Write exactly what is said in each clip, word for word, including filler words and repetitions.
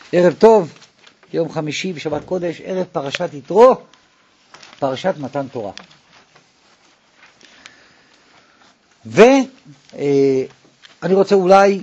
ערב טוב, יום חמישי בשבת קודש, ערב פרשת יתרו, פרשת מתן תורה. ואני רוצה אולי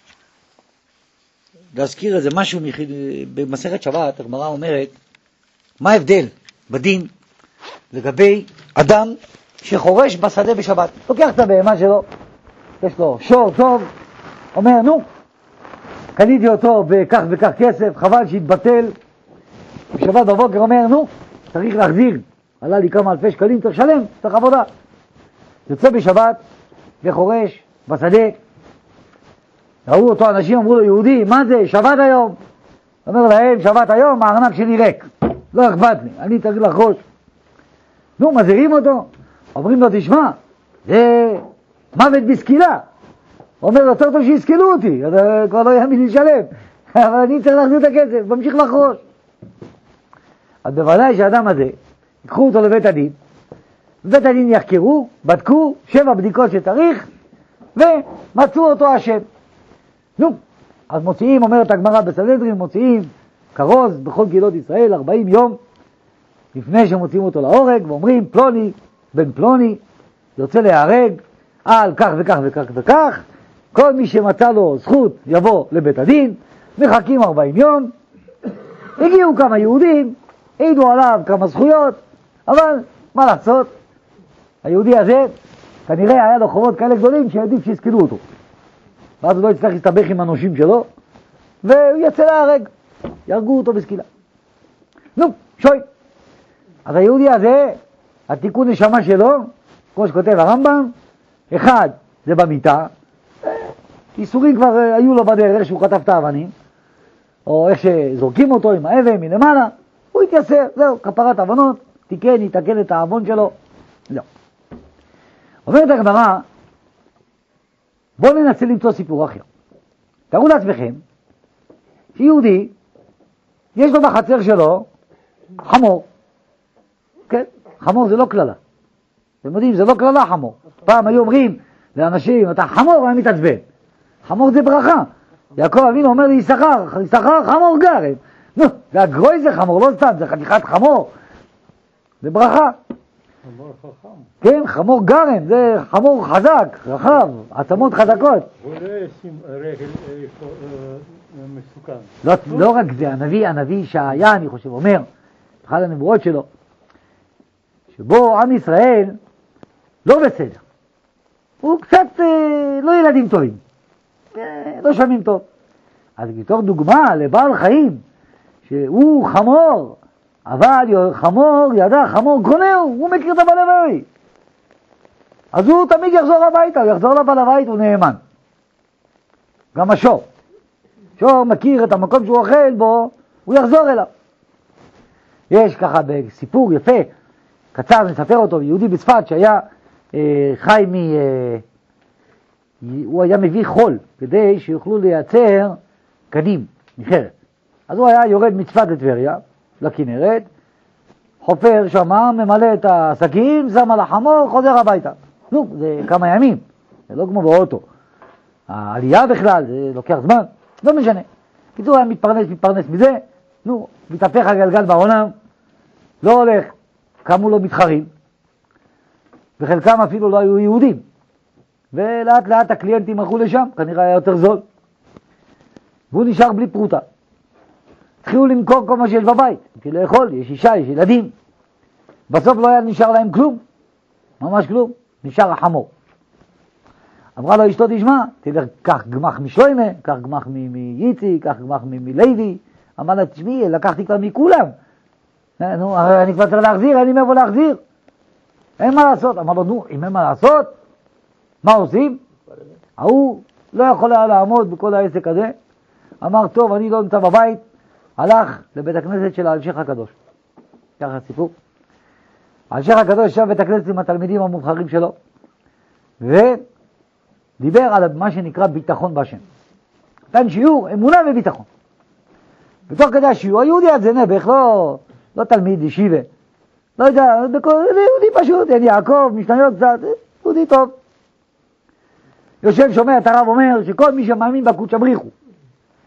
להזכיר איזה משהו במסכת שבת. הגמרא אומרת, מה ההבדל בדין לגבי אדם שחורש בשדה בשבת? לוקח את הבהמה שלו, יש לו שור טוב, אומר, נו, קניתי אותו בכך וכך כסף, חבל שהתבטל. בשבת בבוקר אומר, נו, צריך להחזיר, עלה לי כמה אלפי שקלים, צריך שלם, צריך עבודה. יוצא בשבת וחורש בשדה, ראו אותו אנשים, אמרו לו, יהודי, מה זה, שבת היום? אומר להם, שבת היום, הארנק שלי ריק, לא אכפת לי, אני צריך לחרוש. נו, מזהירים אותו, אומרים לו, תשמע, זה מוות בסקילה. הוא אומר, יותר טוב שיסקלו אותי, אז כבר לא יהיה מי לשלם, אבל אני צריך להחזיר את הכסף, ממשיך לחרוש. אז בוודאי שהאדם הזה, ייקחו אותו לבית הדין, בבית הדין יחקרו, בדקו, שבע בדיקות שצריך, ומצאו אותו אשם. נו, אז מוציאים, אומרת הגמרא בסנהדרין, מוציאים כרוז בכל קהילות ישראל, ארבעים יום, לפני שמוציאים אותו להורג, ואומרים, פלוני, בן פלוני, יוצא להיהרג, על כך וכך וכך וכך, כל מי שמצא לו זכות יבוא לבית הדין, מחכים ארבעים יום, הגיעו כמה יהודים, העידו עליו כמה זכויות, אבל מה לעשות, היהודי הזה כנראה היה לו חובות כאלה גדולים שעדיף שיסקלו אותו, ואז הוא לא יצטרך להסתבך עם הנושים שלו, והוא יצא להרג, ירגו אותו בסקילה. נו, שוי, אז היהודי הזה, התיקון נשמה שלו, כמו שכותב הרמב"ם, אחד זה במיטה, איסורים כבר היו לו בדרך שהוא כתב את האבנים, או איך שזורקים אותו עם האבן מלמעלה, הוא התייסר, זהו, כפרת אבנות, תיקן, יתקן את האבון שלו, זהו. אומרת הגמרא, בואו ננסה למצוא סיפור אחר. תראו לעצמכם, שיהודי, יש לו בחצר שלו חמור, כן? חמור זה לא כללה. אתם יודעים, זה לא כללה חמור. פעם היו אומרים לאנשים, אתה חמור, אני מתעצבן. חמור זה ברכה. יעקב אבינו אומר לי, יששכר, יששכר חמור גרם. נו, והגרוי זה חמור, לא סתם, זה חתיכת חמור. זה ברכה. חמור חכם. כן, חמור גרם, זה חמור חזק, רחב, עצמות חזקות. הוא לא ישים רגל מסוכן. לא, לא רק זה, הנביא, הנביא שהיה, אני חושב, אומר, אחד הנבואות שלו, שבו עם ישראל לא בסדר. הוא קצת אה, לא ילדים טובים, אה, לא שומעים טוב. אז בתור דוגמה לבעל חיים, שהוא חמור, אבל חמור ידע, חמור קונהו, הוא מכיר את הבעל הבית. אז הוא תמיד יחזור הביתה, הוא יחזור לבעל הבית, הוא נאמן. גם השור. שור מכיר את המקום שהוא אוכל בו, הוא יחזור אליו. יש ככה בסיפור יפה, קצר נספר אותו, יהודי בצפת שהיה אה, חי מ... אה, הוא היה מביא חול, כדי שיוכלו לייצר קנים מחרת. אז הוא היה יורד מצפת לטבריה, לכנרת, חופר שמה, ממלא את העסקים, שם על החמור, חוזר הביתה. נו, זה כמה ימים, זה לא כמו באוטו. העלייה בכלל, זה לוקח זמן, לא משנה. קיצור, היה מתפרנס, מתפרנס מזה, נו, מתהפך הגלגל בעולם, לא הולך, קמו לו מתחרים, וחלקם אפילו לא היו יהודים. ולאט לאט הקליינטים הלכו לשם, כנראה היה יותר זול. והוא נשאר בלי פרוטה. התחילו למכור כל מה שיש בבית, כי לאכול, יש אישה, יש ילדים. בסוף לא היה נשאר להם כלום, ממש כלום, נשאר החמור. אמרה לו אשתו, תשמע, תלך, קח גמח משלוימה, קח גמח מייצי, קח גמח מלוי. אמר לה, תשמעי, לקחתי כבר מכולם. נו, אני כבר צריך להחזיר, אין לי מאיפה להחזיר. אין מה לעשות. אמר לו, נו, אם אין מה לעשות, מה עושים? הוא לא יכול היה לעמוד בכל העסק הזה. אמר, טוב, אני לא נמצא בבית. הלך לבית הכנסת של האלשיך הקדוש. ככה סיפור. האלשיך הקדוש ישב בית הכנסת עם התלמידים המובחרים שלו, ודיבר על מה שנקרא ביטחון בהשם. נתן שיעור, אמונה וביטחון. בתוך כדי השיעור, היהודי הזה נבח, לא, לא תלמיד ישיבה. לא יודע, יהודי פשוט, אין יעקב, משתניות קצת, יהודי טוב. יושב שומע את הרב אומר שכל מי שמאמין בקודש הבריחו,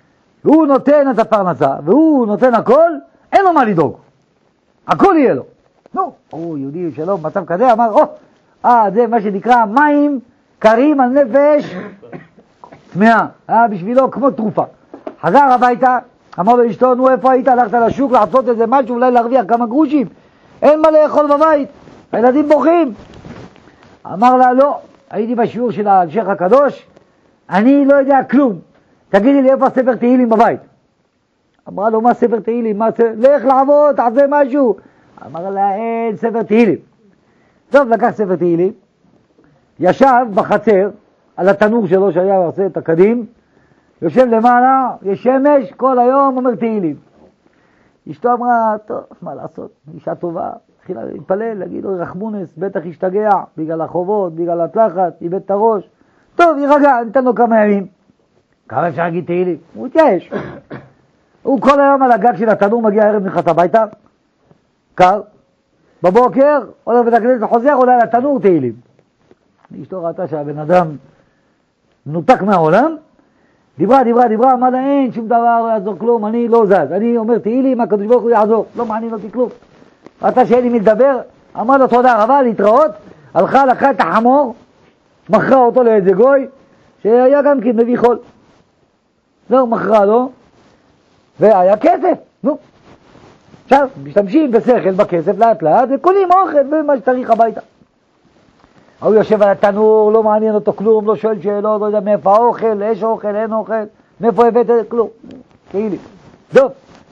והוא נותן את הפרנסה, והוא נותן הכל, אין לו מה לדאוג. הכל יהיה לו. נו, הוא יהודי שלום, מצב כזה, אמר, או, אה, זה מה שנקרא מים קרים על נפש טמאה. היה בשבילו כמו תרופה. חזר הביתה, אמר לו אשתו, נו, איפה היית? הלכת לשוק לעשות איזה משהו, אולי להרוויח כמה גרושים. אין מה לאכול בבית, הילדים בוכים. אמר לה, לא, הייתי בשיעור של השייח הקדוש, אני לא יודע כלום. תגידי לי איפה הספר תהילים בבית. אמרה לו, מה ספר תהילים? מה ספר? לך לעבוד, תעשה משהו. אמר לה, אין ספר תהילים. טוב, לקח ספר תהילים, ישב בחצר, על התנור שלו שהיה עושה את הקדים, יושב למעלה, יש שמש, כל היום אומר תהילים. אשתו אמרה, טוב, מה לעשות, אישה טובה, התחילה להתפלל, להגיד לו, רחמונס, בטח השתגע, בגלל החובות, בגלל התלחץ, איבד את הראש. טוב, יירגע, ניתן לו כמה ימים. כמה אפשר להגיד תהילים? הוא התייאש. הוא כל היום על הגג של התנור, מגיע הערב נכנס הביתה, קר, בבוקר, הולך בית הכנסת וחוזר, עולה על התנור תהילים. אשתו ראתה שהבן אדם נותק מהעולם, דיברה, דיברה, דיברה, אמרה לה, אין שום דבר, לא יעזור כלום, אני לא זז. אני אומר תהילים, הקדוש ברוך הוא יעזור, לא מעניין אותי כלום. ראתה שאין לי מדבר, אמרה לו תודה רבה, להתראות, הלכה, לקחה את החמור, מכרה אותו לאיזה גוי, שהיה גם כן מביא חול. זהו, מכרה לו, והיה כסף, נו. עכשיו, משתמשים בשכל בכסף לאט לאט, וקונים אוכל ומה שצריך הביתה. הוא יושב על התנור, לא מעניין אותו כלום, לא שואל שאלות, לא יודע מאיפה האוכל, יש אוכל, אין אוכל, מאיפה הבאת כלום. כאילו. טוב.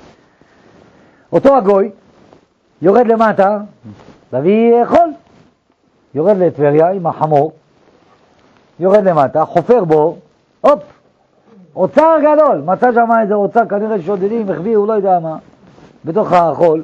אותו הגוי יורד למטה, להביא חול. יורד לטבריה עם החמור, יורד למטה, חופר בו, הופ, אוצר גדול. מצא שם איזה אוצר, כנראה שודדים, החביאו, לא יודע מה, בתוך החול.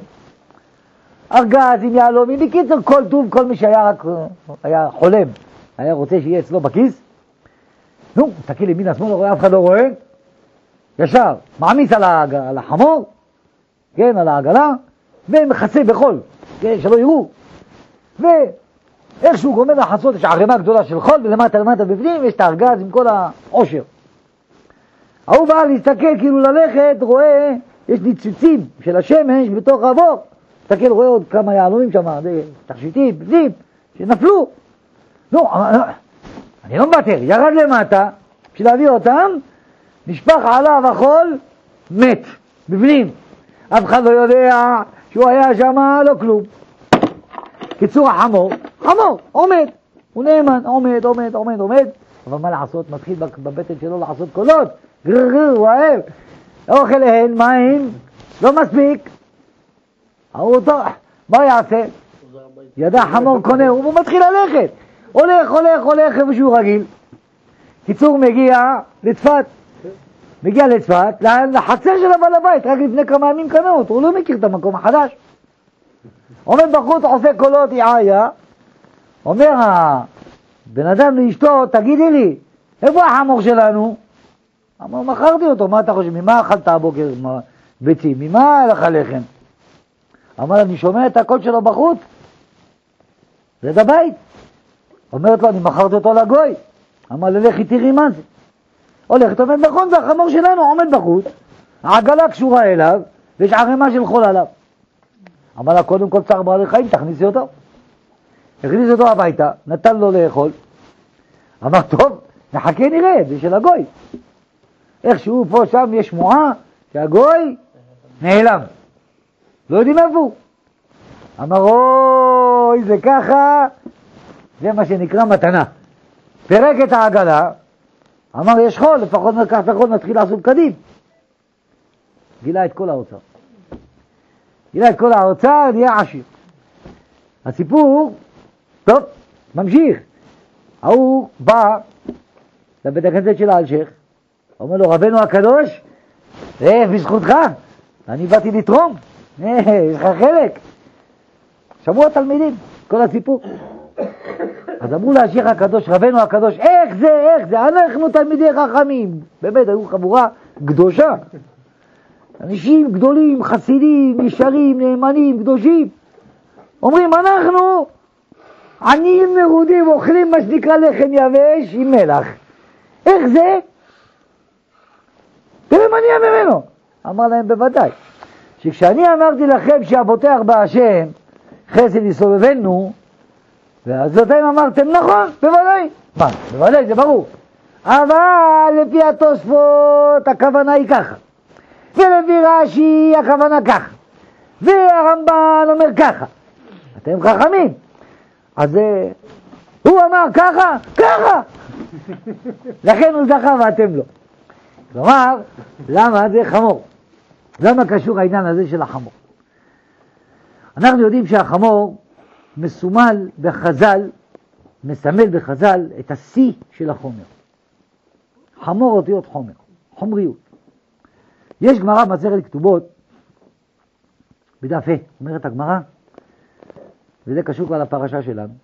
ארגז עם יהלומים, בקיצור כל טוב, כל מי שהיה רק, היה חולם, היה רוצה שיהיה אצלו בכיס. נו, תקיל ימין השמאל, לא רואה, אף אחד לא רואה. ישר, מעמיס על, הג... על החמור, כן, על העגלה, ומחסה בחול, כן, שלא יראו. ואיכשהו גומר לחסות, יש ערימה גדולה של חול, ולמטה למטה בפנים, יש את הארגז עם כל העושר. ההוא בא להסתכל, כאילו ללכת, רואה, יש ניצוצים של השמש בתוך הבור. תסתכל, רואה עוד כמה יעלומים שם, תכשיטים, בפנים, שנפלו. נו, אני לא מוותר, ירד למטה, בשביל להביא אותם, נשפך עליו החול, מת, בפנים. אף אחד לא יודע שהוא היה שם, לא כלום. קיצור החמור, חמור, עומד, הוא נאמן, עומד, עומד, עומד, עומד, אבל מה לעשות, מתחיל בבטן שלו לעשות קולות, גרר, גרר, הוא אוהב, אוכל להן, מים, לא מספיק. הוא אותו, מה יעשה? ידע חמור קונה, הוא מתחיל ללכת, הולך, הולך, הולך איפה שהוא רגיל. קיצור מגיע לצפת, מגיע לצפת, לחצר של הבעל הבית, רק לפני כמה ימים קנה אותו, הוא לא מכיר את המקום החדש. עומד בחוץ, עושה קולות, יעיה, אומר הבן אדם לאשתו, תגידי לי, איפה החמור שלנו? אמר, מכרתי אותו, מה אתה חושב, ממה אכלת הבוקר ביצים, ממה הלך לחם? אמר, אני שומע את הקול שלו בחוץ, זה בבית. אומרת לו, אני מכרתי אותו לגוי. אמר, ללכי תראי מה זה. הולכת, אומרת, נכון, זה החמור שלנו, עומד בחוץ, העגלה קשורה אליו, ויש ערימה של חול עליו. אמר לה, קודם כל צער בעלי חיים, תכניסי אותו. הכניס אותו הביתה, נתן לו לאכול. אמר, טוב, נחכה נראה, זה של הגוי. איכשהו פה שם יש שמועה שהגוי נעלם. לא יודעים איפה הוא. אמר, אוי, זה ככה, זה מה שנקרא מתנה. פרק את העגלה, אמר, יש חול, לפחות נקח את החול, נתחיל לעשות קדים. גילה את כל האוצר. גילה את כל האוצר, נהיה עשיר. הסיפור, טוב, ממשיך. ההוא בא לבית הכנסת של האלשיך, אומר לו, רבנו הקדוש, אה, בזכותך, אני באתי לתרום, אה, יש לך חלק. שמעו התלמידים, כל הסיפור. אז אמרו לאלשיך הקדוש, רבנו הקדוש, איך זה, איך זה, אנחנו תלמידי חכמים. באמת, היו חבורה קדושה. אנשים גדולים, חסידים, ישרים, נאמנים, קדושים. אומרים, אנחנו עניים מרודים, אוכלים מה שנקרא לחם יבש עם מלח. איך זה? תראה מה נהיה ממנו. אמר להם בוודאי, שכשאני אמרתי לכם שהבוטח בהשם חסד יסובבנו, ואז אתם אמרתם נכון, בוודאי. מה? בוודאי, זה ברור. אבל לפי התוספות הכוונה היא ככה, ולפי רש"י הכוונה ככה, והרמב"ן אומר ככה. אתם חכמים. אז הוא אמר ככה, ככה. לכן הוא זכה ואתם לא. כלומר, למה זה חמור? למה קשור העניין הזה של החמור? אנחנו יודעים שהחמור מסומל בחז"ל, מסמל בחז"ל את השיא של החומר. חמור אותיות חומר, חומריות. יש גמרא במסכת כתובות, בדף ה', אומרת הגמרא, וזה קשור כבר לפרשה שלנו,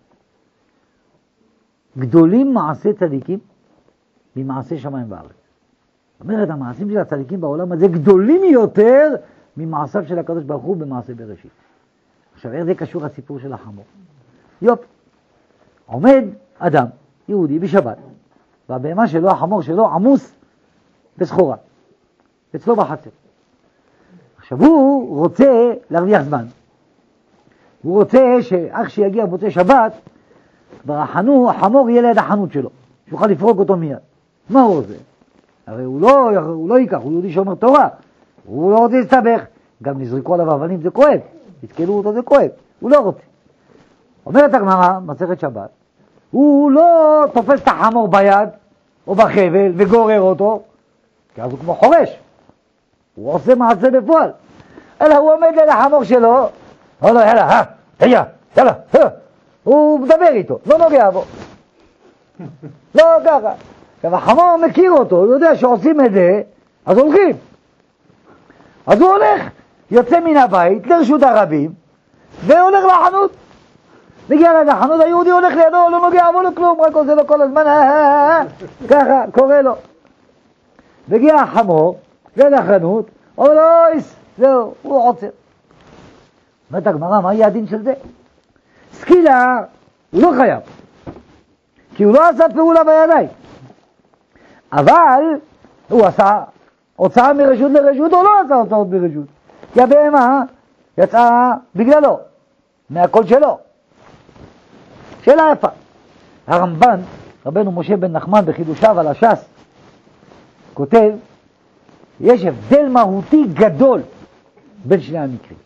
גדולים מעשי צדיקים ממעשי שמיים וארץ. אומרת, המעשים של הצדיקים בעולם הזה גדולים יותר ממעשיו של הקדוש ברוך הוא במעשה בראשית. עכשיו, איך זה קשור הסיפור של החמור? יופ, עומד אדם, יהודי, בשבת, והבהמה שלו, החמור שלו, עמוס בסחורה, אצלו בחצר. עכשיו, הוא רוצה להרוויח זמן. הוא רוצה שאח שיגיע במוצאי שבת, ברחנו, החמור יהיה ליד החנות שלו, שיוכל לפרוק אותו מיד. מה הוא רוצה? הרי הוא לא, הוא לא ייקח, הוא יהודי שאומר תורה, הוא לא רוצה להסתבך, גם נזרקו עליו אבנים, זה כואב, יתקלו אותו, זה כואב, הוא לא רוצה. אומרת הגמרא, מסכת שבת, הוא לא תופס את החמור ביד או בחבל וגורר אותו, כי אז הוא כמו חורש, הוא עושה מעשה בפועל, אלא הוא עומד ליד החמור שלו, אומר לו, יאללה, יאללה, יאללה, הוא מדבר איתו, לא נוגע בו. לא ככה. עכשיו החמור מכיר אותו, הוא יודע שעושים את זה, אז הולכים. אז הוא הולך, יוצא מן הבית לרשות הרבים, והולך לחנות. מגיע לחנות, היהודי הולך לידו, לא נוגע בו לו כלום, רק עושה לו כל הזמן, ככה, קורא לו. מגיע החמור, לחנות, אומר לו, זהו, הוא עוצר. אומרת הגמרא, מה יהיה הדין של זה? סקילה, הוא לא חייב, כי הוא לא עשה פעולה בידיים. אבל הוא עשה הוצאה מרשות לרשות, או לא עשה הוצאות מרשות. כי הבהמה יצאה בגללו, מהקול שלו. שאלה יפה. הרמב"ן, רבנו משה בן נחמן בחידושיו על הש"ס, כותב, יש הבדל מהותי גדול בין שני המקרים.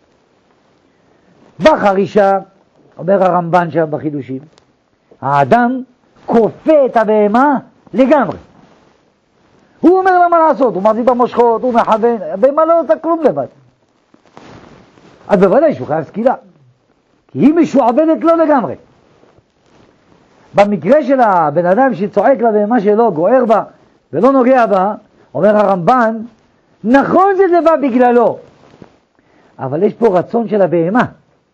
בחרישה, אומר הרמב"ן שם בחידושים, האדם כופה את הבהמה לגמרי. הוא אומר לה מה לעשות, הוא מחזיק במושכות, הוא מכוון, הבהמה לא עושה כלום לבד. אז בוודאי שהוא חייב סקילה, כי היא משועבדת לו לגמרי. במקרה של הבן אדם שצועק לבהמה שלו, גוער בה ולא נוגע בה, אומר הרמב"ן, נכון שזה בא בגללו, אבל יש פה רצון של הבהמה.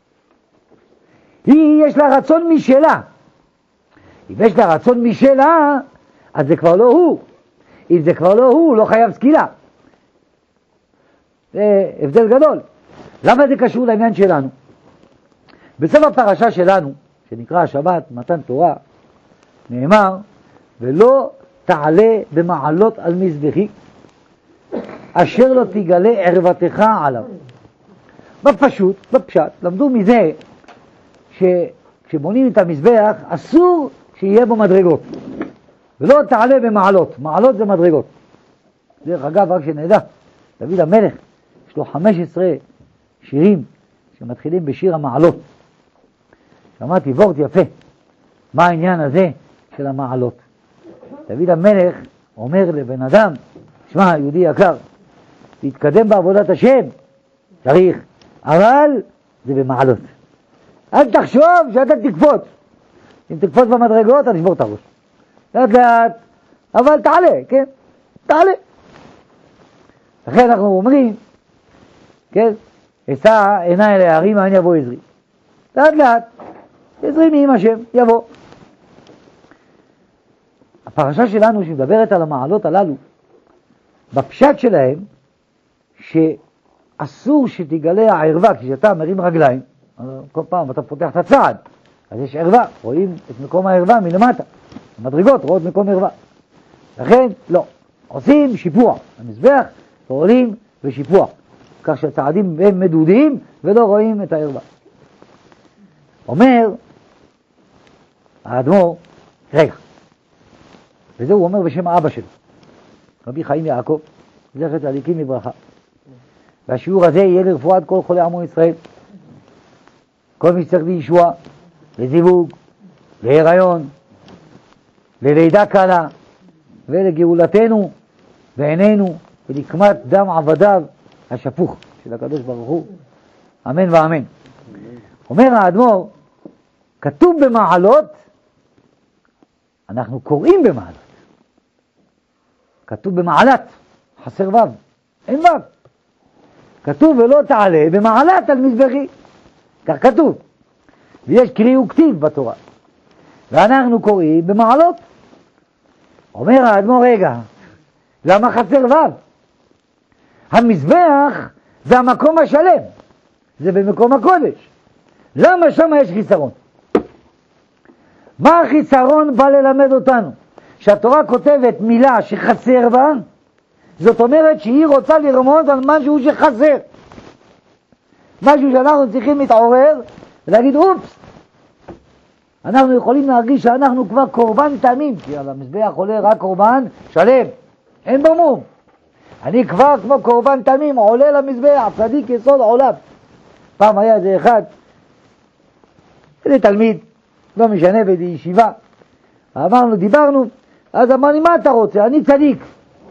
היא יש לה רצון משלה. אם יש לה רצון משלה, אז זה כבר לא הוא. אם זה כבר לא הוא, לא חייב סקילה. זה הבדל גדול. למה זה קשור לעניין שלנו? בסוף הפרשה שלנו, שנקרא השבת, מתן תורה, נאמר, ולא תעלה במעלות על מזבחי, אשר לא תגלה ערוותך עליו. בפשוט, בפשט, למדו מזה, שכשבונים את המזבח, אסור שיהיה בו מדרגות. ולא תעלה במעלות. מעלות זה מדרגות. דרך אגב, רק שנדע, דוד המלך, יש לו חמש עשרה שירים שמתחילים בשיר המעלות. שמעתי וורט יפה. מה העניין הזה של המעלות? דוד המלך אומר לבן אדם, שמע, יהודי יקר, להתקדם בעבודת השם, צריך, אבל זה במעלות. אל תחשוב שאתה תקפוץ. אם תקפוץ במדרגות, אתה תשבור את הראש. לאט לאט, אבל תעלה, כן? תעלה. לכן אנחנו אומרים, כן? אשא עיניי להרים, אני יבוא עזרי. לאט לאט, עזרי מעם השם, יבוא. הפרשה שלנו שמדברת על המעלות הללו, בפשט שלהם, שאסור שתגלה הערווה, כשאתה מרים רגליים, כל פעם אתה פותח את הצעד, אז יש ערווה, רואים את מקום הערווה מלמטה. המדרגות רואות מקום ערווה. לכן, לא. עושים שיפוע, המזבח ועולים ושיפוע, כך שהצעדים הם מדודים ולא רואים את הערווה. אומר האדמו"ר, רגע, וזה הוא אומר בשם האבא שלו, רבי חיים יעקב, זכר צדיקים לברכה. והשיעור הזה יהיה לרפואת כל חולי עמו ישראל, כל מי שצריך לישוע, לזיווג, להיריון, ללידה קלה, ולגאולתנו בעינינו, ולקמת דם עבדיו השפוך של הקדוש ברוך הוא, אמן ואמן. אומר האדמו"ר, כתוב במעלות, אנחנו קוראים במעלות. כתוב במעלת, חסר וו, אין וו. כתוב ולא תעלה במעלת על מזבחי, כך כתוב. ויש קריא וכתיב בתורה, ואנחנו קוראים במעלות. אומר האדמו"ר, רגע, למה חסר וו? המזבח זה המקום השלם, זה במקום הקודש. למה שם יש חיסרון? מה החיסרון בא ללמד אותנו? שהתורה כותבת מילה שחסר בה, זאת אומרת שהיא רוצה לרמוז על משהו שחסר, משהו שאנחנו צריכים להתעורר ולהגיד אופס, אנחנו יכולים להרגיש שאנחנו כבר קורבן תמים, כי על המזבח עולה רק קורבן שלם, אין בו מום. אני כבר כמו קורבן תמים עולה למזבח, צדיק יסוד עולם. פעם היה איזה אחד, איזה תלמיד, לא משנה, באיזה ישיבה, אמרנו, דיברנו, אז אמר לי, מה אתה רוצה? אני צדיק.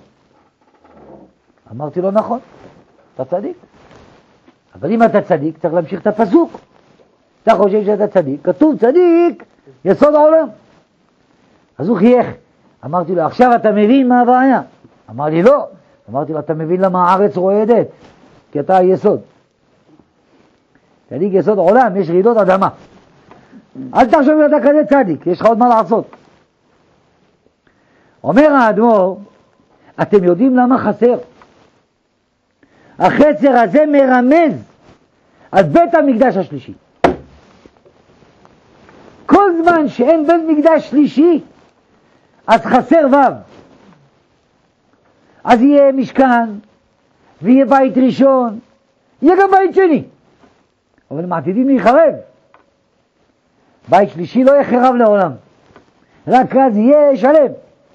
אמרתי לו, נכון, אתה צדיק. אבל אם אתה צדיק, צריך להמשיך את הפסוק. אתה חושב שאתה צדיק, כתוב צדיק, יסוד העולם. אז הוא חייך. אמרתי לו, עכשיו אתה מבין מה הבעיה? אמר לי, לא. אמרתי לו, אתה מבין למה הארץ רועדת? כי אתה היסוד. צדיק יסוד העולם, יש רעידות אדמה. אל תחשוב שאתה כזה צדיק, יש לך עוד מה לעשות. אומר האדמו"ר, אתם יודעים למה חסר? החסר הזה מרמז על בית המקדש השלישי. כל זמן שאין בית מקדש שלישי, אז חסר וו. אז יהיה משכן, ויהיה בית ראשון, יהיה גם בית שני. אבל הם עתידים להיחרב. בית שלישי לא יחרב לעולם, רק אז יהיה שלם.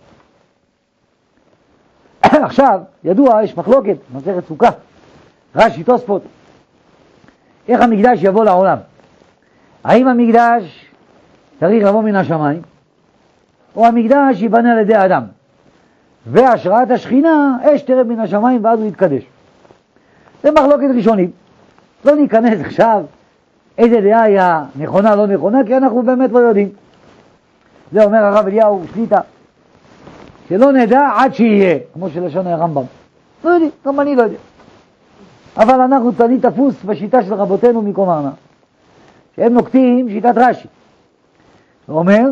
עכשיו, ידוע, יש מחלוקת, מסכת סוכה, רש"י תוספות, איך המקדש יבוא לעולם? האם המקדש צריך לבוא מן השמיים, או המקדש ייבנה על ידי האדם, והשראת השכינה אש תרד מן השמיים ואז הוא יתקדש? זה מחלוקת ראשונית. לא ניכנס עכשיו איזה דעה היה נכונה לא נכונה, כי אנחנו באמת לא יודעים. זה אומר הרב אליהו שליטה, שלא נדע עד שיהיה, כמו שלשון הרמב"ם. לא יודעים, גם אני לא יודע. אבל אנחנו תמיד תפוס בשיטה של רבותינו מקומרנה, שהם נוקטים שיטת רש"י. הוא אומר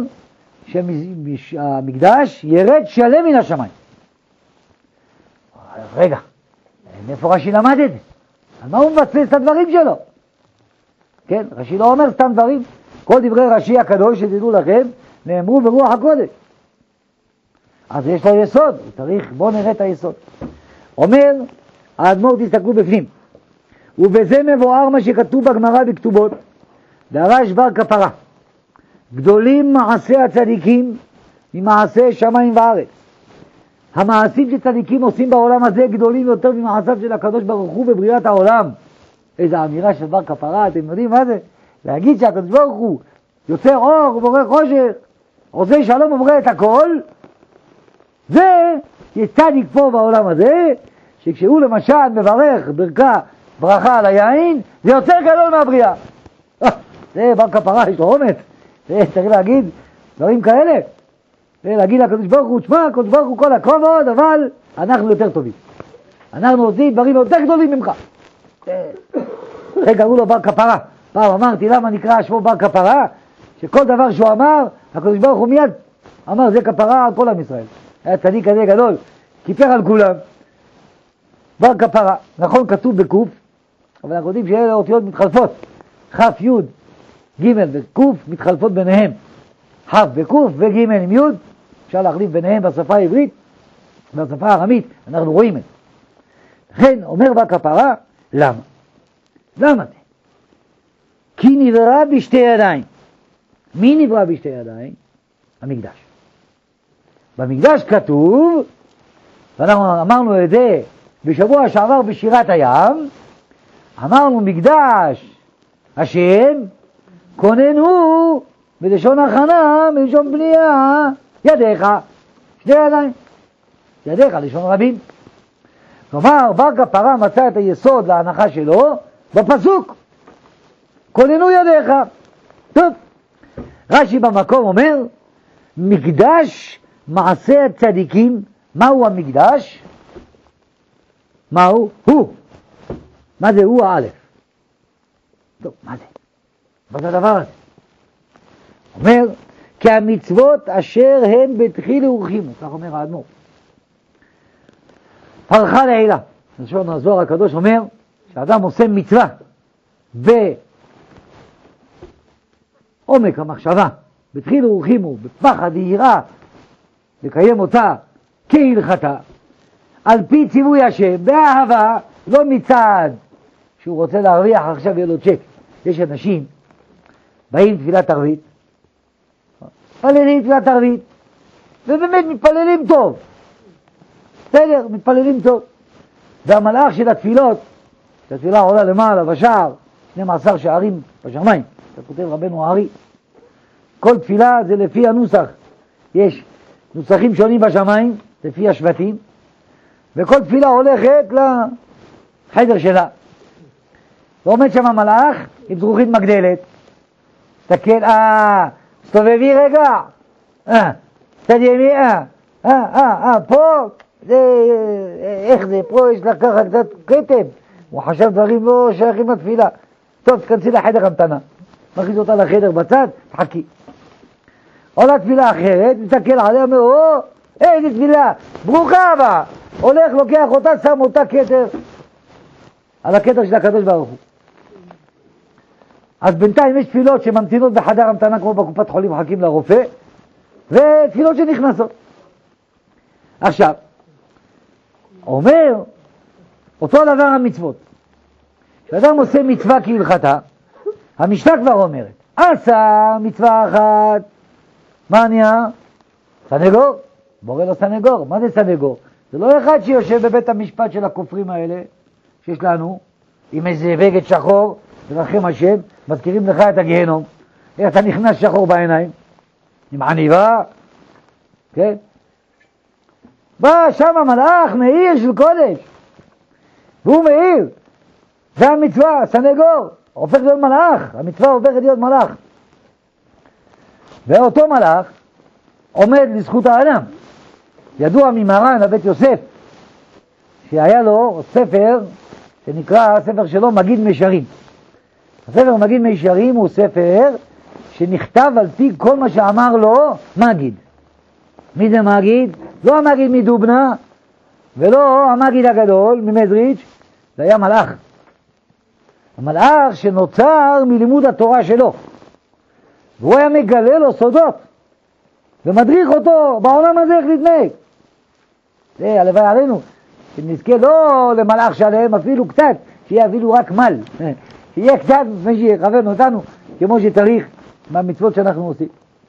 שהמקדש ירד שלם מן השמיים. רגע, מאיפה רש"י למד את זה? על מה הוא מבסס את הדברים שלו? כן, רש"י לא אומר סתם דברים. כל דברי רש"י הקדוש, שתדעו לכם, נאמרו ברוח הקודש. אז יש לו יסוד, צריך, בואו נראה את היסוד. אומר האדמו"ר, תסתכלו בפנים, ובזה מבואר מה שכתוב בגמרא בכתובות, דרש בר כפרה, גדולים מעשי הצדיקים ממעשי שמיים וארץ. המעשים שצדיקים עושים בעולם הזה גדולים יותר ממעשיו של הקדוש ברוך הוא בבריאת העולם. איזו אמירה של בר כפרה, אתם יודעים מה זה? להגיד שהקדוש ברוך הוא יוצר אור ובורא חושך, עושה שלום וברא את הכל, זה יש צדיק פה בעולם הזה, שכשהוא למשל מברך ברכה, ברכה על היין, זה יותר גדול מהבריאה. זה בר כפרה, יש לו אומץ. זה צריך להגיד דברים כאלה. זה להגיד לקדוש ברוך הוא, תשמע, הקדוש ברוך הוא כל הכבוד, אבל אנחנו יותר טובים. אנחנו עושים דברים יותר גדולים ממך. קראו לו בר כפרה. פעם אמרתי, למה נקרא שמו בר כפרה? שכל דבר שהוא אמר, הקדוש ברוך הוא מיד אמר, זה כפרה על כל עם ישראל. היה צדיק כזה גדול, כיפר על כולם. בר כפרה, נכון, כתוב בקוף, אבל אנחנו יודעים שאלה אותיות מתחלפות. חף, יוד, ג' וקוף מתחלפות ביניהם. חף וקוף וג' עם יוד, אפשר להחליף ביניהם בשפה העברית. בשפה הארמית אנחנו רואים את זה. לכן אומר בכפרה, למה? למה זה? כי נברא בשתי ידיים. מי נברא בשתי ידיים? המקדש. במקדש כתוב, ואנחנו אמרנו את זה בשבוע שעבר בשירת הים, אמרנו מקדש השם כוננו בלשון הכנה, בלשון בנייה, ידיך, שתי ידיים, ידיך לשון רבים. כלומר, בר כפרה מצא את היסוד להנחה שלו בפסוק, כוננו ידיך. טוב, רש"י במקום אומר, מקדש מעשה הצדיקים. מהו המקדש? מהו? הוא. מה זה הוא האלף? טוב, מה זה? מה זה הדבר הזה? אומר, כי המצוות אשר הן בתחילה ורחימו, כך אומר האדמו"ר. פרחה לעילה. לשון הזוהר הקדוש אומר, שאדם עושה מצווה בעומק המחשבה, בתחילה ורחימו, בפחד ויראה, לקיים אותה כהלכתה, על פי ציווי השם, באהבה, לא מצד שהוא רוצה להרוויח עכשיו יהיה לו צ'ק. יש אנשים באים תפילת ערבית, מתפללים תפילת ערבית, ובאמת מתפללים טוב, בסדר, מתפללים טוב, והמלאך של התפילות, שהתפילה עולה למעלה בשער, שנים עשר שערים בשמיים, אתה כותב רבנו הארי, כל תפילה זה לפי הנוסח, יש נוסחים שונים בשמיים, לפי השבטים, וכל תפילה הולכת לחדר שלה. ועומד שם המלאך עם זכוכית מגדלת, תסתכל, אה, סתובבי רגע, אה, צד ימי, אה, אה, אה, אה, פה, זה, איך זה, פה יש לך ככה קצת כתם, הוא חשב דברים לא שייכים לתפילה. טוב, תכנסי לחדר המתנה, מכניס אותה לחדר בצד, תחכי. עולה תפילה אחרת, מסתכל עליה, אומר, או, איזה תפילה, ברוכה הבאה. הולך, לוקח אותה, שם אותה כתר, על הכתר של הקדוש ברוך הוא. אז בינתיים יש תפילות שממתינות בחדר המתנה, כמו בקופת חולים, מחכים לרופא, ותפילות שנכנסות. עכשיו, אומר, אותו דבר המצוות. כשאדם עושה מצווה כהלכתה, המשנה כבר אומרת, עשה מצווה אחת, מה נהיה? סנגור? בורא לו סנגור. מה זה סנגור? זה לא אחד שיושב בבית המשפט של הכופרים האלה, שיש לנו, עם איזה בגד שחור, ורחם השם, מזכירים לך את הגיהנום. איך אתה נכנס שחור בעיניים? עם עניבה, כן? בא שם המלאך, מאיר של קודש, והוא מאיר. זה המצווה, סנגור. הופך להיות מלאך, המצווה הופכת להיות מלאך. ואותו מלאך עומד לזכות האדם. ידוע ממרן הבית יוסף, שהיה לו ספר שנקרא, הספר שלו מגיד מישרים. הספר מגיד מישרים הוא ספר שנכתב על פי כל מה שאמר לו מגיד. מי זה מגיד? לא המגיד מדובנה, ולא המגיד הגדול ממדריץ', זה היה מלאך. המלאך שנוצר מלימוד התורה שלו. והוא היה מגלה לו סודות, ומדריך אותו בעולם הזה איך להתנהג. זה הלוואי עלינו, שנזכה לא למלאך שלהם אפילו קצת, שיהיה אפילו רק מל, שיהיה קצת מי שיכוון אותנו כמו שצריך מהמצוות שאנחנו עושים.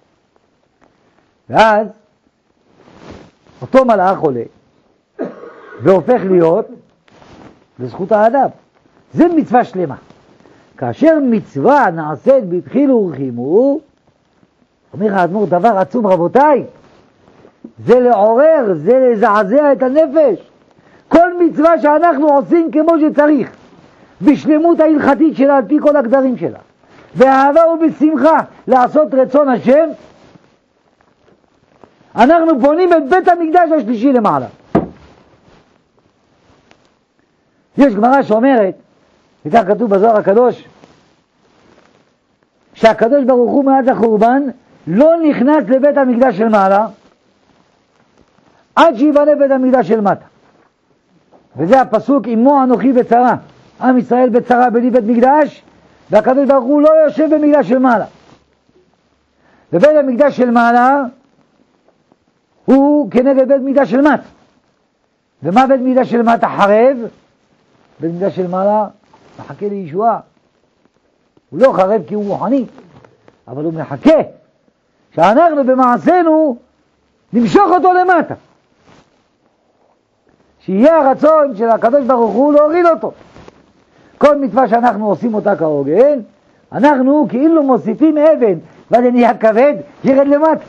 ואז אותו מלאך עולה והופך להיות לזכות האדם. זה מצווה שלמה. כאשר מצווה נעשית בתחילה ורחימו, אומר האדמו"ר דבר עצום רבותיי, זה לעורר, זה לזעזע את הנפש. כל מצווה שאנחנו עושים כמו שצריך, בשלמות ההלכתית שלה על פי כל הגדרים שלה, באהבה ובשמחה לעשות רצון השם, אנחנו בונים את בית המקדש השלישי למעלה. יש גמרא שאומרת, וכך כתוב בזוהר הקדוש, שהקדוש ברוך הוא מאז החורבן לא נכנס לבית המקדש של מעלה עד שיבנה בית המקדש של מטה. וזה הפסוק, עמו אנוכי בצרה, עם ישראל בצרה בלי בית מקדש, והקדוש ברוך הוא לא יושב במקדש של מעלה. ובית המקדש של מעלה הוא כנגד בית מקדש של מטה. ומה בית מקדש של מטה חרב? בית מקדש של מעלה מחכה לישועה. הוא לא חרב כי הוא רוחני, אבל הוא מחכה שאנחנו במעשינו נמשוך אותו למטה, שיהיה הרצון של הקדוש ברוך הוא להוריד אותו. כל מצווה שאנחנו עושים אותה כהוגן, אנחנו כאילו מוסיפים אבן, וזה נהיה כבד, ירד למטה.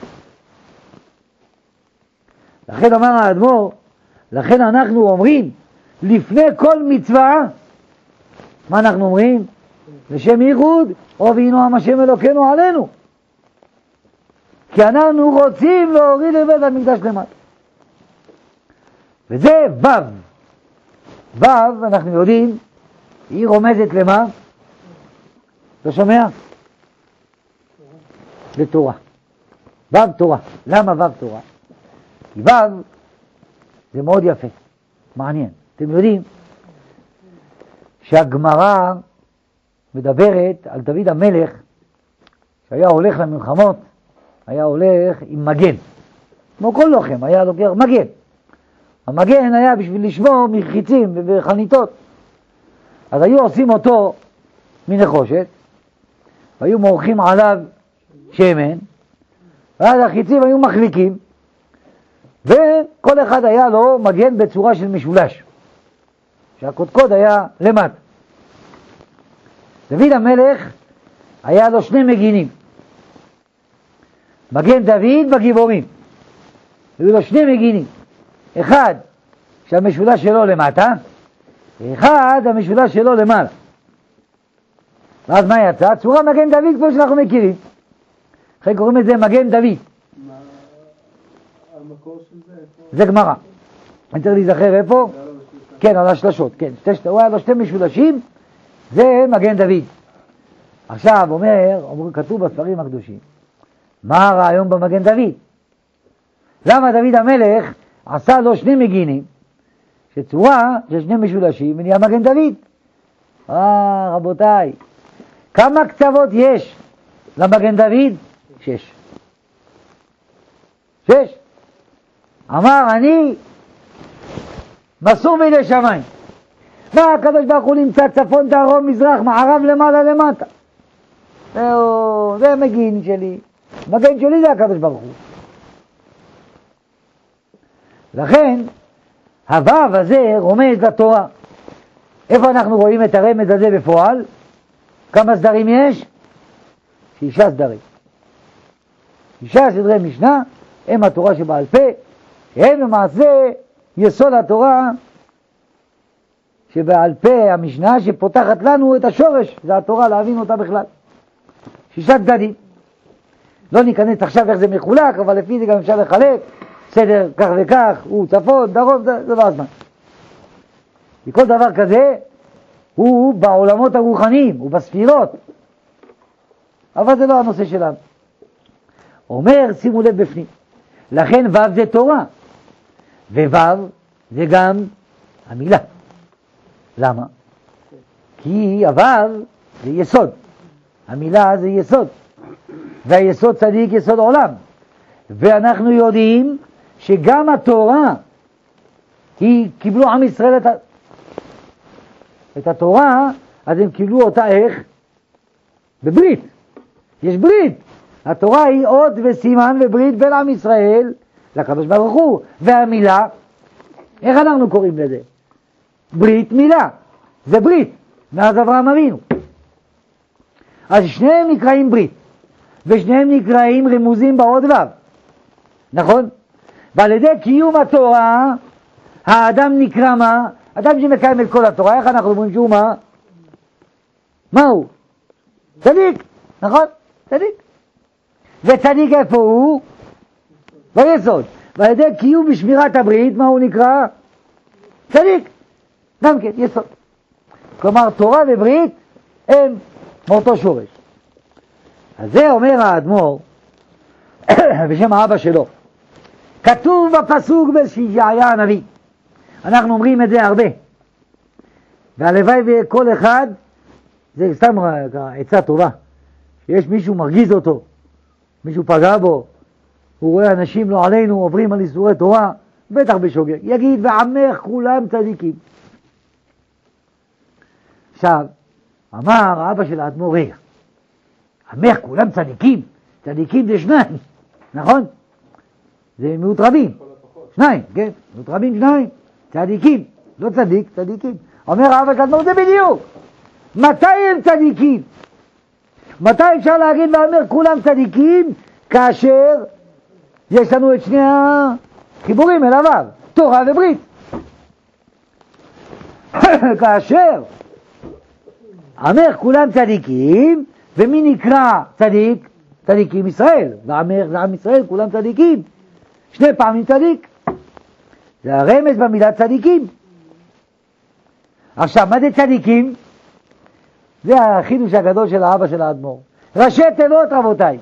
לכן אמר האדמו"ר, לכן אנחנו אומרים לפני כל מצווה, מה אנחנו אומרים? לשם ייחוד, והבינועם השם אלוקינו עלינו, כי אנחנו רוצים להוריד את בית המקדש למטה. וזה וו. וו, אנחנו יודעים, היא רומזת למה? לא שומע? לתורה. וו תורה. למה וו תורה? כי וו זה מאוד יפה, מעניין. אתם יודעים שהגמרא מדברת על דוד המלך שהיה הולך למלחמות, היה הולך עם מגן, כמו כל לוחם, היה לוקח מגן. המגן היה בשביל לשמור מחיצים וחניתות, אז היו עושים אותו מנחושת, והיו מורחים עליו שמן, ואז החיצים היו מחליקים, וכל אחד היה לו מגן בצורה של משולש, שהקודקוד היה למטה. דוד המלך היה לו שני מגינים, מגן דוד בגיבורים, היו לו שני מגינים, אחד שהמשולש שלו למטה, ואחד המשולש שלו למעלה. ואז מה יצא? צורה מגן דוד כמו שאנחנו מכירים, אחרי קוראים את זה מגן דוד. מה המקור של זה? זה גמרא, אני צריך להיזכר איפה? כן, על השלשות, כן, הוא היה לו שתי משולשים, זה מגן דוד. עכשיו אומר, אומר, כתוב בספרים הקדושים, מה הרעיון במגן דוד? למה דוד המלך עשה לו שני מגינים, שצורה של שני משולשים, ונהיה מגן דוד? אה, רבותיי, כמה קצוות יש למגן דוד? שש. שש. אמר, אני מסור מידי שמיים. מה הקדוש ברוך הוא נמצא צפון, דרום, מזרח, מערב, למעלה, למטה. זהו, זה המגין שלי. המגן שלי זה הקדוש ברוך הוא. לכן, הוו הזה רומז לתורה. איפה אנחנו רואים את הרמז הזה בפועל? כמה סדרים יש? שישה סדרים. שישה סדרי משנה, הם התורה שבעל פה, הם למעשה יסוד התורה שבעל פה, המשנה שפותחת לנו את השורש, זה התורה, להבין אותה בכלל. שישה צדדים. לא ניכנס עכשיו איך זה מחולק, אבל לפי זה גם אפשר לחלק, סדר כך וכך, הוא צפון, דרום, זה, זה לא הזמן. וכל דבר כזה הוא בעולמות הרוחניים, הוא בספירות, אבל זה לא הנושא שלנו. אומר, שימו לב בפנים, לכן וו זה תורה, ווו זה גם המילה. למה? כי הוו זה יסוד, המילה זה יסוד, והיסוד צדיק יסוד עולם, ואנחנו יודעים שגם התורה, היא קיבלו עם ישראל את, ה... את התורה, אז הם קיבלו אותה איך? בברית. יש ברית. התורה היא אות וסימן וברית בין עם ישראל לקדוש ברוך הוא. והמילה, איך אנחנו קוראים לזה? ברית מילה. זה ברית. מאז אברהם אבינו. אז שניהם נקראים ברית. ושניהם נקראים רמוזים בעוד וו. נכון? ועל ידי קיום התורה, האדם נקרא מה? אדם שמקיים את כל התורה, איך אנחנו אומרים שהוא מה? מה הוא? צדיק, נכון? צדיק. וצדיק איפה הוא? ביסוד. ועל ידי קיום בשמירת הברית, מה הוא נקרא? צדיק. גם כן, יסוד. כלומר, תורה וברית הם מאותו שורש. אז זה אומר האדמו"ר, בשם האבא שלו. כתוב בפסוק בישעיה הנביא, אנחנו אומרים את זה הרבה, והלוואי וכל אחד, זה סתם עצה טובה, שיש מישהו מרגיז אותו, מישהו פגע בו, הוא רואה אנשים לא עלינו עוברים על איסורי תורה, בטח בשוגג, יגיד ועמך כולם צדיקים. עכשיו, אמר האבא של האדמו"ר, רגע, עמך כולם צדיקים, צדיקים זה שניים, נכון? זה מיעוט רבים, שניים, כן? מיעוט רבים שניים, צדיקים, לא צדיק, צדיקים. אומר האבא של האדמו"ר, זה בדיוק. מתי הם צדיקים? מתי אפשר להגיד ואומר כולם צדיקים? כאשר יש לנו את שני החיבורים אל עבר, תורה וברית. כאשר אמר כולם צדיקים, ומי נקרא צדיק? צדיקים ישראל, ואמר זה עם ישראל, כולם צדיקים, שני פעמים צדיק. זה הרמז במילה צדיקים. עכשיו, מה זה צדיקים? זה החידוש הגדול של האבא של האדמו"ר. ראשי תיבות, רבותיי.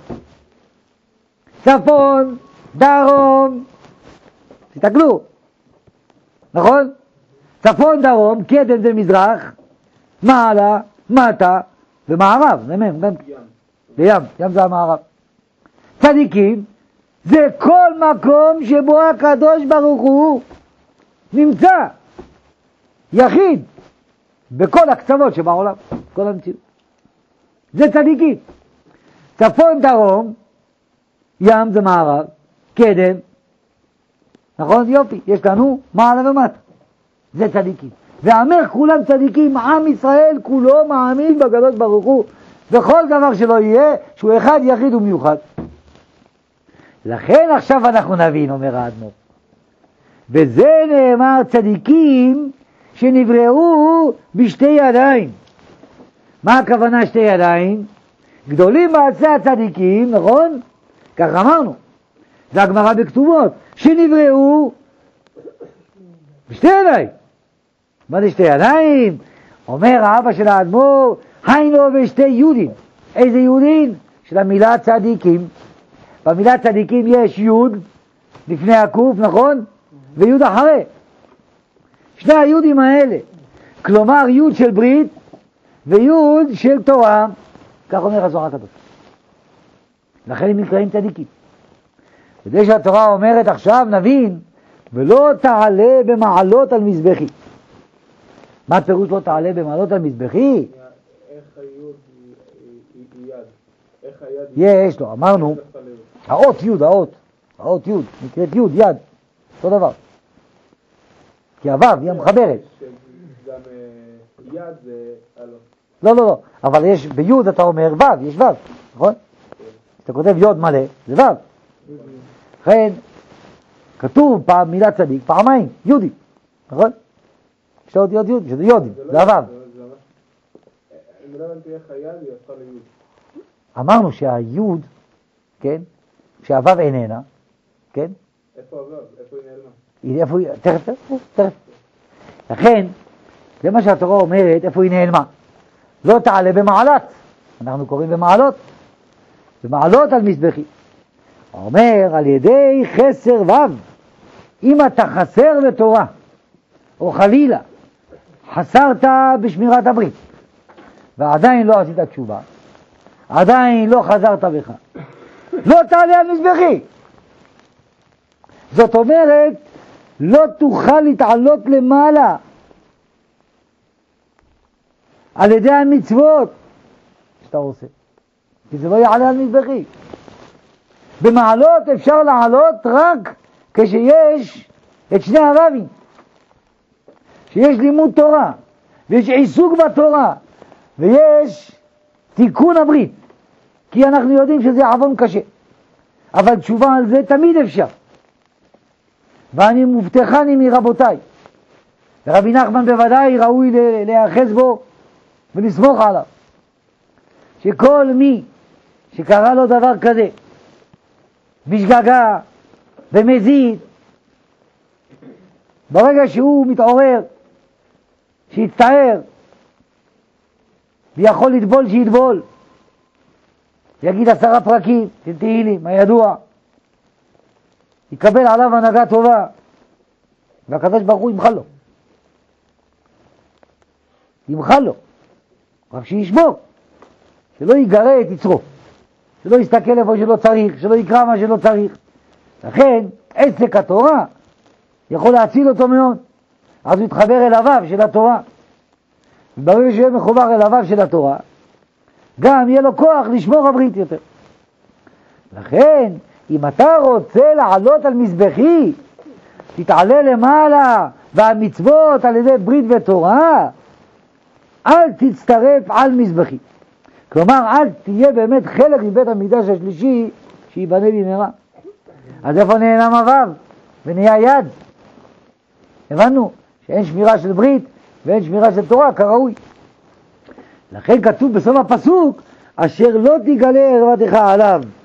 צפון, דרום, תסתכלו, נכון? צפון, דרום, קדם זה מזרח, מעלה, מטה, ומערב, זה מהם, גם ים, ים זה המערב. צדיקים, זה כל מקום שבו הקדוש ברוך הוא נמצא, יחיד, בכל הקצוות שבעולם, כל המציאות. זה צדיקים. צפון, דרום, ים זה מערב, קדם, נכון? יופי, יש לנו מעלה ומטה. זה צדיקים. ואמר כולם צדיקים, עם ישראל כולו מאמין בקדוש ברוך הוא, וכל דבר שלא יהיה, שהוא אחד יחיד ומיוחד. לכן עכשיו אנחנו נבין, אומר האדמו"ר. וזה נאמר צדיקים שנבראו בשתי ידיים. מה הכוונה שתי ידיים? גדולים מעשי הצדיקים, נכון? כך אמרנו. זה הגמרא בכתובות, שנבראו בשתי ידיים. מה זה שתי ידיים? אומר האבא של האדמו"ר, היינו בשתי יהודים. איזה יהודים? של המילה צדיקים. במילה צדיקים יש יוד לפני הקוף, נכון? ויוד אחרי. שני היהודים האלה, כלומר יוד של ברית ויוד של תורה, כך אומר הזוהר הקדוש. לכן הם נקראים צדיקים. כדי שהתורה אומרת עכשיו נבין, ולא תעלה במעלות על מזבחי. מה פירוש לא תעלה במעלות על מזבחי? איך היוד היא יד? איך היד? יש לו, אמרנו, האות יוד, האות, האות יוד, נקראת יוד, יד, אותו דבר. כי הוו היא המחברת. גם יד זה הלא. לא, לא, לא, אבל יש ביוד אתה אומר וו, יש וו, נכון? אתה כותב יוד מלא, זה וו. לכן, כתוב פעם מילה צדיק, פעמיים, יודי, נכון? יש עוד יוד יוד, שזה יודים, זה הוו. אם לא הבנתי איך היד היא הפכה ליוד. אמרנו שהיוד, כן, שהוו איננה, כן? איפה הוו? איפה היא נעלמה? איפה היא, תכף, תכף, תכף. לכן, זה מה שהתורה אומרת, איפה היא נעלמה. לא תעלה במעלת, אנחנו קוראים במעלות, במעלות על מזבחי. אומר על ידי חסר וו, אם אתה חסר לתורה, או חלילה, חסרת בשמירת הברית, ועדיין לא עשית תשובה, עדיין לא חזרת בך, לא תעלה על מזבחי. זאת אומרת, לא תוכל להתעלות למעלה על ידי המצוות שאתה עושה, כי זה לא יעלה על מזבחי. במעלות אפשר לעלות רק כשיש את שני הרבים, שיש לימוד תורה ויש עיסוק בתורה ויש תיקון הברית, כי אנחנו יודעים שזה עוון קשה, אבל תשובה על זה תמיד אפשר. ואני מבטחני מרבותיי, ורבי נחמן בוודאי ראוי להיאחז בו ולסמוך עליו, שכל מי שקרא לו דבר כזה בשגגה ומזיד, ברגע שהוא מתעורר, שיצטער ויכול לטבול שיטבול, יגיד עשרה פרקים של תהילים, הידוע, יקבל עליו הנהגה טובה, והקדוש ברוך הוא ימחל לו, ימחל לו, רק שישמור, שלא יגרה את יצרו, שלא יסתכל איפה שלא צריך, שלא יקרא מה שלא צריך. לכן עסק התורה יכול להציל אותו מאוד. אז הוא יתחבר אל הוו של התורה. וברגע שהוא יהיה מחובר אל הוו של התורה, גם יהיה לו כוח לשמור הברית יותר. לכן, אם אתה רוצה לעלות על מזבחי, תתעלה למעלה, והמצוות על ידי ברית ותורה, אל תצטרף על מזבחי. כלומר, אל תהיה באמת חלק מבית המקדש השלישי שיבנה במהרה. אז איפה נעלם הוו? ונהיה יד. הבנו שאין שמירה של ברית ואין שמירה של תורה כראוי. לכן כתוב בסוף הפסוק, אשר לא תגלה ערוותך עליו.